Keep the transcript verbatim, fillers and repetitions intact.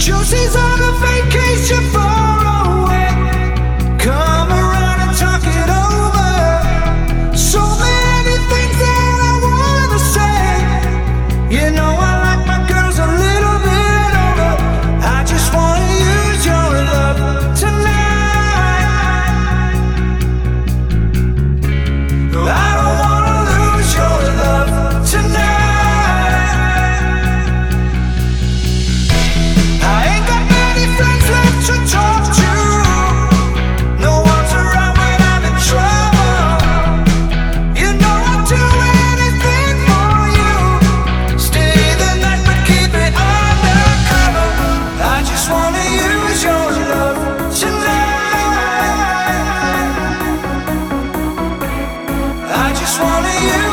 Josie's on a vacation far away. Come around and talk it over. So many things that I wanna say. You know I like my girls a little bit older. I just wanna use your love tonight. I don't wanna lose your love tonight. To talk to, no one's around when I'm in trouble. You know I'd do anything for you. Stay the night but keep it undercover. I just wanna use your love tonight. I just wanna use